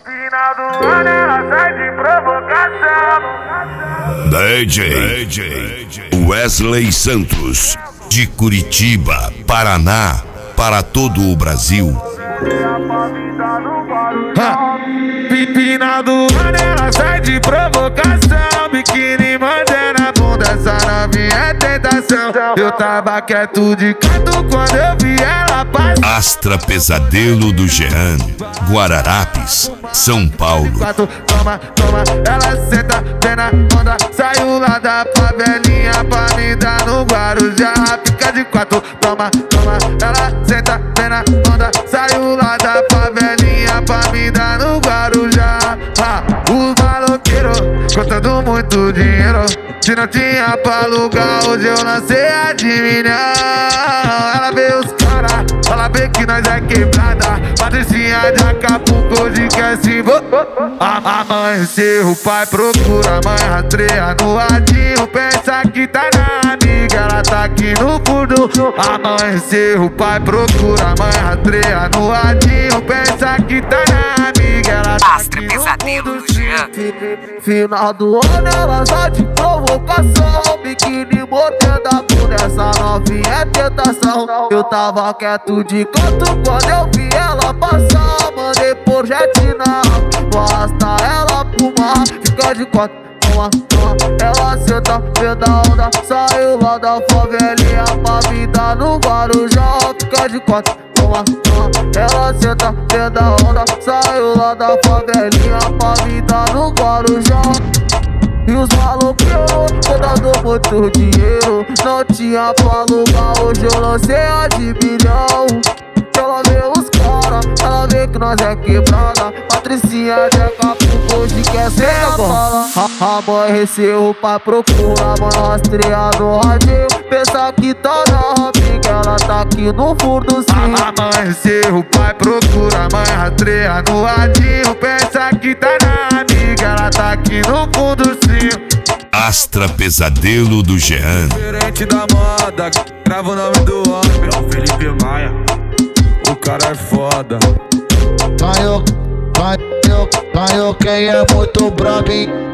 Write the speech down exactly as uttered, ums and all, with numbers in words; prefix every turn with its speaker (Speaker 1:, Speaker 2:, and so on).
Speaker 1: Final do ano ela sai de provocação.
Speaker 2: D J Wesley Santos, de Curitiba, Paraná, para todo o Brasil.
Speaker 1: Final do ano ela sai de provocação. Biquíni mantendo a bunda, essa novinha é tentação. Eu tava quieto de canto quando eu vi ela passar.
Speaker 2: Astra Pesadelo do Jean, Guararapes, São Paulo.
Speaker 1: Toma, toma, ela senta, vem na onda. Saiu lá da favelinha pra me dar no Guarujá. Fica de quatro, toma, toma, ela senta, vem na onda. Saiu lá da favelinha pra me dar no Guarujá. Ah, os maloqueiros contando muito dinheiro. Se não tinha pra alugar, hoje eu lancei a de milhão. Ela vê os cara, ela vê que nós é quebrada. Patricinha de Acapulco, hoje quer se vo... Amanheceu, o pai procura, a mãe rastreia no radinho. Pensa que tá na amiga, ela tá aqui no fundo. Amanheceu, o pai procura, a mãe rastreia no radinho. Pensa que tá na amiga, ela tá
Speaker 3: Astra
Speaker 1: aqui no
Speaker 3: Pesadelo
Speaker 1: fundo.
Speaker 3: do Jean.
Speaker 1: Final do ano ela só de provocação. Biquíni mordendo a bunda, essa novinha é tentação. Eu tava quieto de canto quando eu vi ela passar. Mandei por jetina, vou arrastar ela pro mar. Fica de quatro, toma, toma. Ela senta, vê da onda. Saiu lá da favelinha pra vida no Guarujá. Fica de quatro, toma, toma. Ela senta, vê da onda. Saiu lá da favelinha pra vida no Guarujá. E os maloqueiros contando muito dinheiro. Não tinha pra alugar, hoje eu lancei a de milhão. Ela vê os cara, ela vê que nós é quebrada. Patricinha de Acapulco, hoje quer ser a bala. Amanheceu, o pai procura, a mãe rastreia no radinho. Pensa que tá na amiga, ela tá aqui no fundo sim. Amanheceu, o pai procura, a mãe rastreia no radinho. Pensa que tá na amiga, ela tá aqui no fundo sim.
Speaker 2: Astra Pesadelo do Jean.
Speaker 4: Diferente da moda, grava o nome do homem. É o Felipe Maia, o cara é foda.
Speaker 5: Ganhou, ganhou, ganhou quem é muito brabo, hein?